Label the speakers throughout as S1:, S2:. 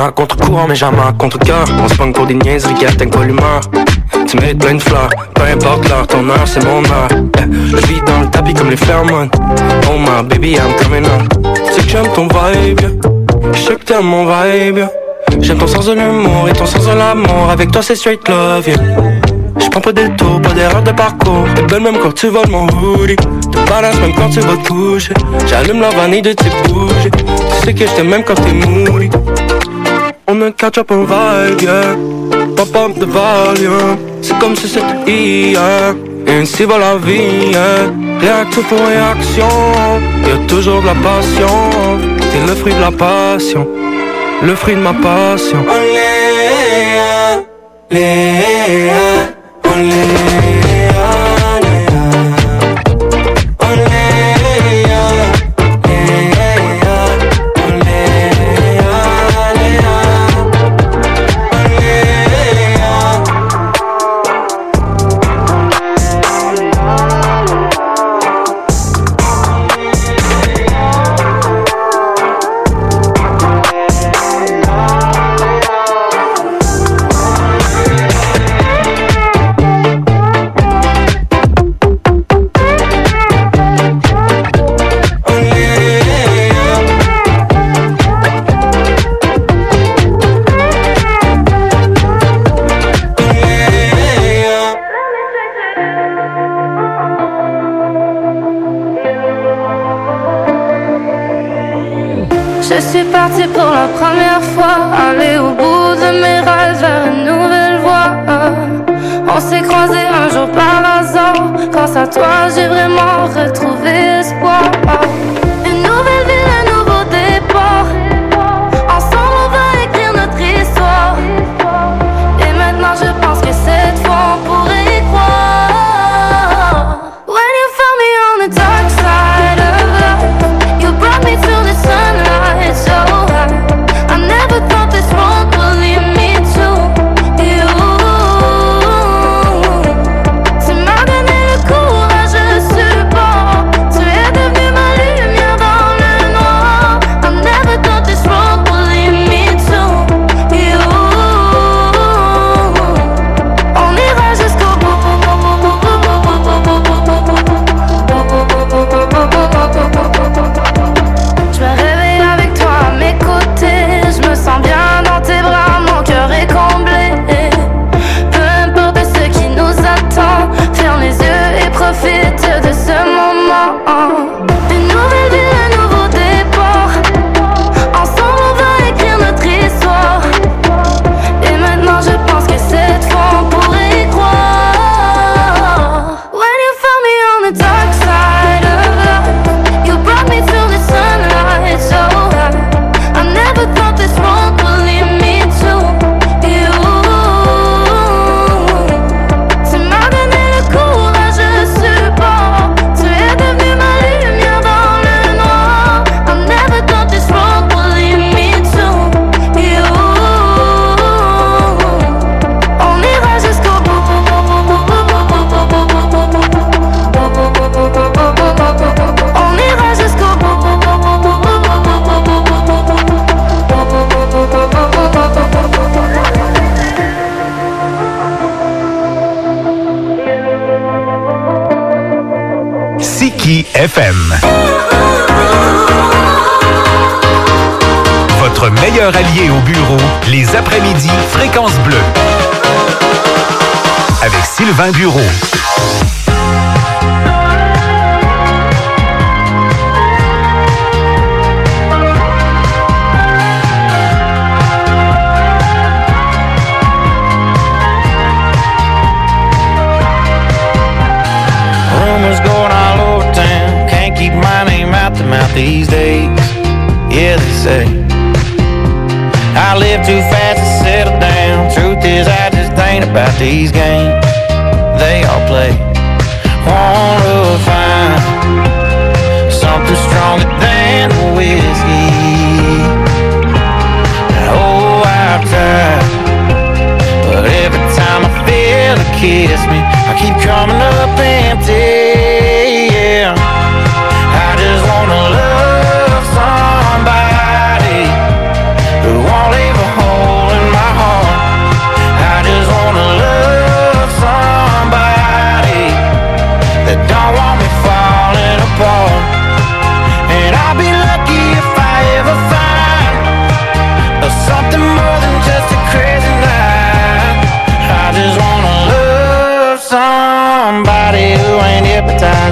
S1: à contre-courant mais jamais à contre-cœur. On se pogne pour des niaiseries qui atteignent pas l'humeur. Tu mérites plein de fleurs, peu importe l'heure, ton heure c'est mon heure. Je vis dans le tapis comme les phéromones. Oh my baby I'm coming on. Tu sais que j'aime ton vibe, je sais que t'aimes mon vibe. J'aime ton sens de l'humour et ton sens de l'amour. Avec toi c'est straight love, yeah. J'prends pas de détour, pas d'erreur de parcours. T'es belle même quand tu voles mon hoodie. Te balance même quand tu vas te coucher. J'allume la vanille de tes bougies. Tu sais que j't'aime même quand t'es moody. On a catch up un vibe, yeah. Pop up the volume. C'est comme si c'était hier. Et ainsi va la vie, yeah. Réaction pour réaction. Y'a toujours de la passion. T'es le fruit de la passion. Le fruit de ma passion.
S2: Léa, Léa, oh Léa, Léa, oh Léa, Léa, oh Léa, Léa, oh Léa.
S3: Je suis partie pour la première fois, aller au bout de mes rêves vers une nouvelle voie. On s'est croisés un jour par hasard. Grâce à toi, j'ai vraiment retrouvé espoir. Une nouvelle ville, un nouveau départ. Ensemble, on va écrire notre histoire. Et maintenant, je pense que cette fois, on pourrait y croire. When you found me on the dark side of life, you brought me to the sunlight so high. I never thought this world would lead me to you. Tu m'as donné le courage, je support. Tu es devenu ma lumière dans le noir. I never thought this world would lead me to you. On ira jusqu'au bout. Je me réveille avec toi à mes côtés. Je me sens bien dans tes bras, mon cœur est comblé. Peu importe ce qui nous attend, ferme les yeux et profite de ce moment. Une nouvelle ville, un nouveau départ. Ensemble on va écrire notre histoire. Et maintenant je pense que cette fois on pourrait y croire. When you found me on the dark side of life, you brought me to the sunlight so high. I never thought this world would lead me to you. Tu m'as donné le courage, je support. Tu es devenu ma lumière dans le noir. I never thought this world would lead me to you. On ira jusqu'au bout. On ira jusqu'au bout.
S4: Siki FM. Votre meilleur allié au bureau, les après-midi Fréquence Bleue. Avec Sylvain Bureau.
S5: Rumors going all over town. Can't keep my name out the mouth these days. Yeah, they say I live too fast to settle down. Truth is, I just ain't about these games they all play. Wanna find something stronger than whiskey. Oh, I've tried, but every time I feel it kiss me, I keep coming up empty, yeah. I just wanna love somebody who won't leave a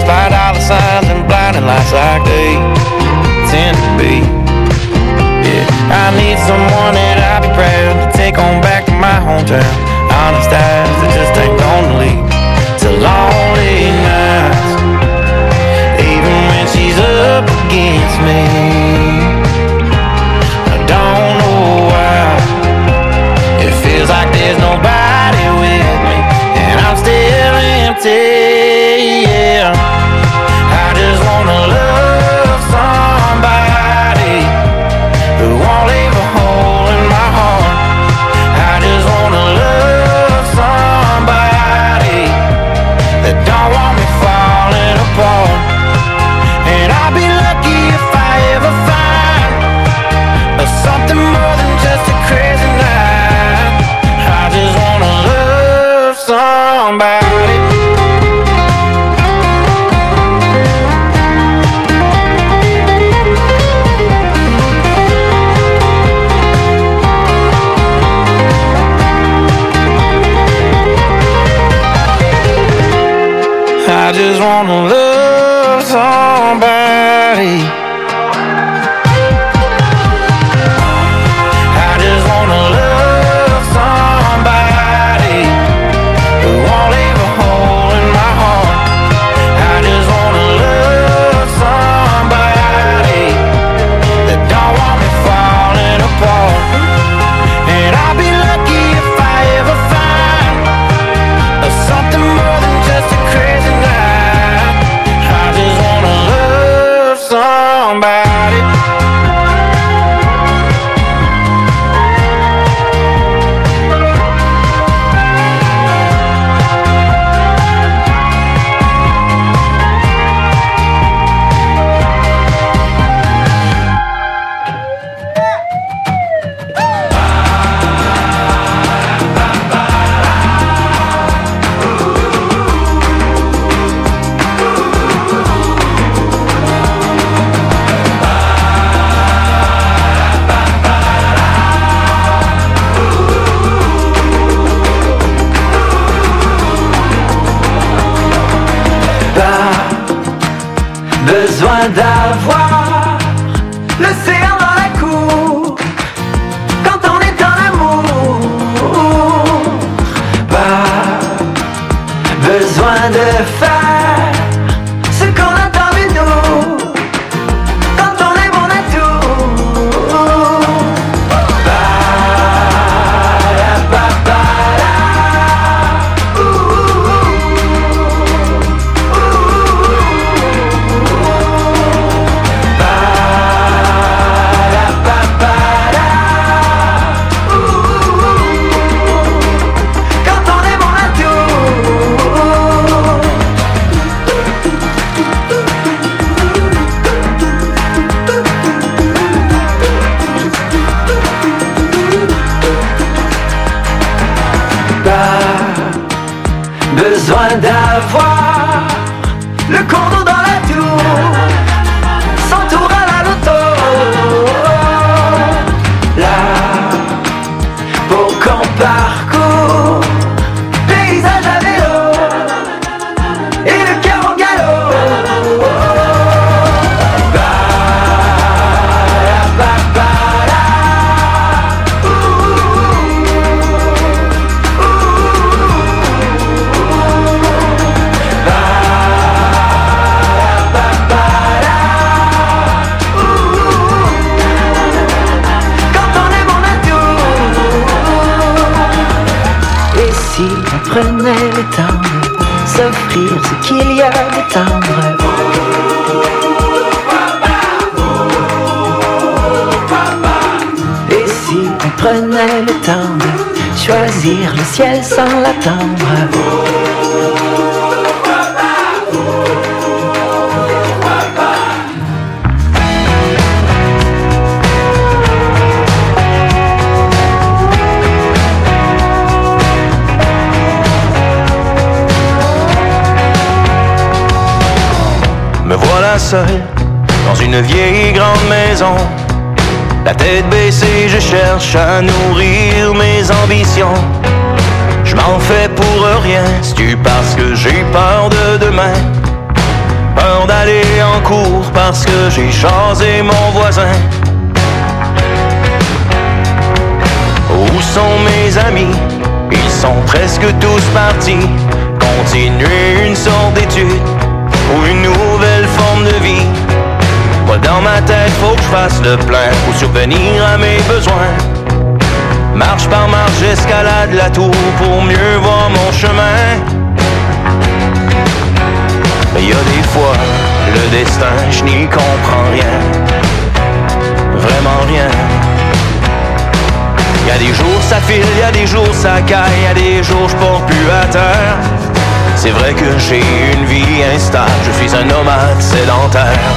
S5: by dollar signs and blinding lights like they tend to be. Yeah, I need someone that I'll be proud to take on back to my hometown. Honest eyes that just ain't gonna leave to lonely nights, even when she's up against me. I don't know why it feels like there's nobody with me, and I'm still empty. Yeah, I just wanna love somebody who won't leave a hole in my heart. I just wanna love somebody that don't want me falling apart. And I'll be lucky if I ever find something more than just a crazy night. I just wanna love somebody. I just wanna love somebody. I just wanna love somebody who won't leave a hole in my heart. I just wanna love somebody that don't want me falling apart. And I'll be lucky if I ever find something more than just a crazy night. I just wanna love somebody.
S2: Besoin d'avoir l'océan dans la cour quand on est en amour. Pas besoin de faire ce qu'on attend de nous quand on est bon à tout. Besoin d'avoir le condo dans la tour, son tour à la loto. Là, pour qu'on parcourt paysage à vélo et le cœur au galop. Prenez le temps de s'offrir ce qu'il y a de tendre. Et si on prenait le temps de choisir le ciel sans l'attendre.
S5: Me voilà seul dans une vieille grande maison. La tête baissée, je cherche à nourrir mes ambitions. Je m'en fais pour rien, c'est-tu parce que j'ai peur de demain? en cours parce que j'ai chasé mon voisin. Où sont mes amis? Ils sont presque tous partis. Continuer une sorte d'étude ou une nouvelle forme de vie. Moi dans ma tête faut que je fasse le plein pour subvenir à mes besoins. Marche par marche j'escalade la tour pour mieux voir mon chemin. Mais y a des fois le destin je n'y comprends rien. Vraiment rien. Y'a des jours ça file, y'a des jours ça caille, y'a des jours je porte plus à terre. C'est vrai que j'ai une vie instable, je suis un nomade sédentaire.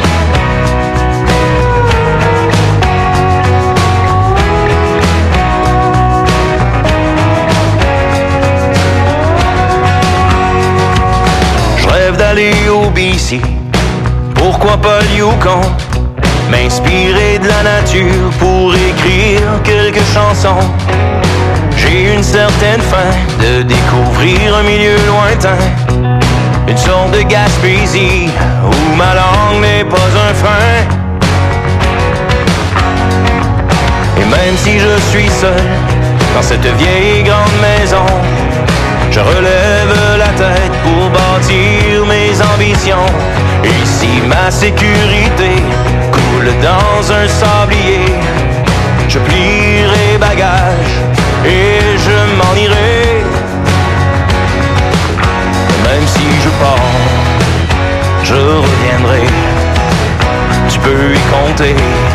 S5: Je rêve d'aller au BC, pourquoi pas le Yukon? M'inspirer de la nature pour écrire quelques chansons. J'ai une certaine faim de découvrir un milieu lointain, une sorte de Gaspésie où ma langue n'est pas un frein. Et même si je suis seul dans cette vieille grande maison, je relève la tête pour bâtir mes ambitions. Et si ma sécurité coule dans un sablier, je plierai bagages et je m'en irai. Même si je pars, je reviendrai. Tu peux y compter.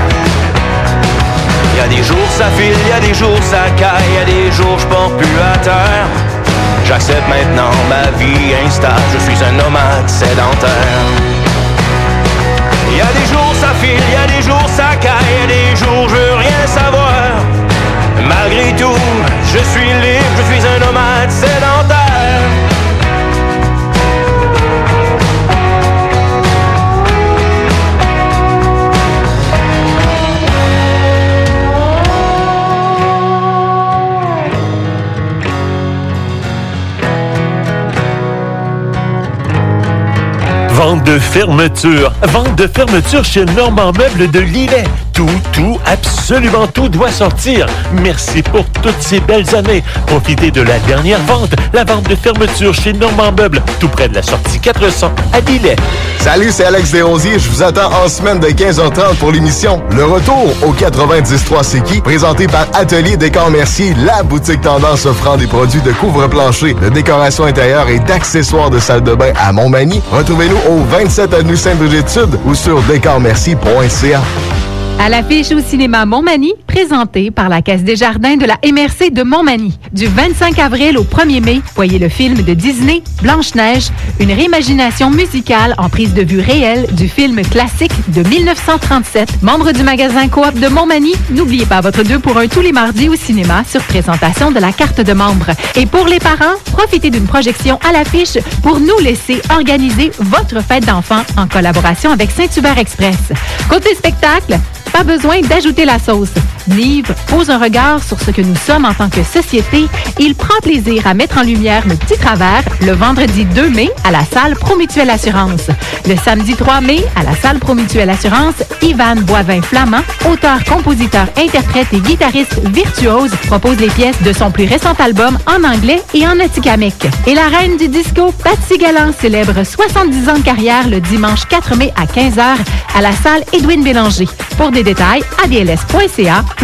S5: Y'a des jours ça file, y'a des jours ça caille, y'a des jours je porte plus à terre. J'accepte maintenant ma vie instable, je suis un nomade sédentaire. Y'a des jours ça file, y'a des jours ça caille, y'a des jours je veux rien savoir. Malgré tout, je suis libre, je suis un nomade sédentaire.
S6: Vente de fermeture. Vente de fermeture chez Normand Meubles de Lillet. Tout, absolument tout doit sortir. Merci pour toutes ces belles années. Profitez de la dernière vente, la vente de fermeture chez Normand Meubles, tout près de la sortie 400 à Lillet.
S7: Salut, c'est Alex Desrosiers. Je vous attends en semaine de 15h30 pour l'émission Le Retour au 93.3 C'est qui, présenté par Atelier Décor Mercier, la boutique tendance offrant des produits de couvre-plancher, de décoration intérieure et d'accessoires de salle de bain à Montmagny. Retrouvez-nous au 27 avenue Sainte-Brigitte-Sud ou sur décormercier.ca.
S8: À l'affiche au cinéma Montmagny, présenté par la Caisse des Jardins de la MRC de Montmagny. Du 25 avril au 1er mai, voyez le film de Disney, Blanche-Neige, une réimagination musicale en prise de vue réelle du film classique de 1937. Membre du magasin Coop de Montmagny, n'oubliez pas votre 2 pour 1 tous les mardis au cinéma sur présentation de la carte de membre. Et pour les parents, profitez d'une projection à l'affiche pour nous laisser organiser votre fête d'enfants en collaboration avec Saint-Hubert Express. Côté spectacle, pas besoin d'ajouter la sauce. Nive pose un regard sur ce que nous sommes en tant que société. Il prend plaisir à mettre en lumière nos petits travers le vendredi 2 mai à la salle Promutuelle Assurance. Le samedi 3 mai à la salle Promutuelle Assurance, Ivan Boivin-Flamand, auteur, compositeur, interprète et guitariste virtuose, propose les pièces de son plus récent album en anglais et en atikamekw. Et la reine du disco, Patsy Galland, célèbre 70 ans de carrière le dimanche 4 mai à 15h à la salle Édouine Bélanger. Pour des détails, adls.ca ou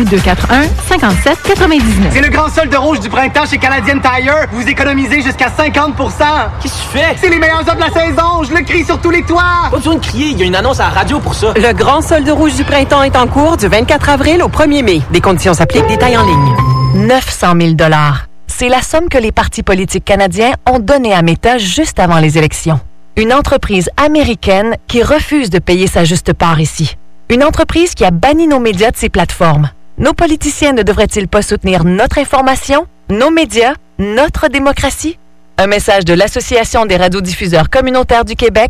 S8: 241-57-99.
S9: C'est le grand solde rouge du printemps chez Canadian Tire. Vous économisez jusqu'à 50%.
S10: Qu'est-ce que tu fais?
S9: C'est les meilleurs offres de la saison. Je le crie sur tous les toits.
S10: Pas besoin de crier. Il y a une annonce à la radio pour ça.
S11: Le grand solde rouge du printemps est en cours du 24 avril au 1er mai. Des conditions s'appliquent. Détails en ligne. 900 000 $. C'est la somme que les partis politiques canadiens ont donnée à Meta juste avant les élections. Une entreprise américaine qui refuse de payer sa juste part ici. Une entreprise qui a banni nos médias de ses plateformes. Nos politiciens ne devraient-ils pas soutenir notre information, nos médias, notre démocratie? Un message de l'Association des radiodiffuseurs communautaires du Québec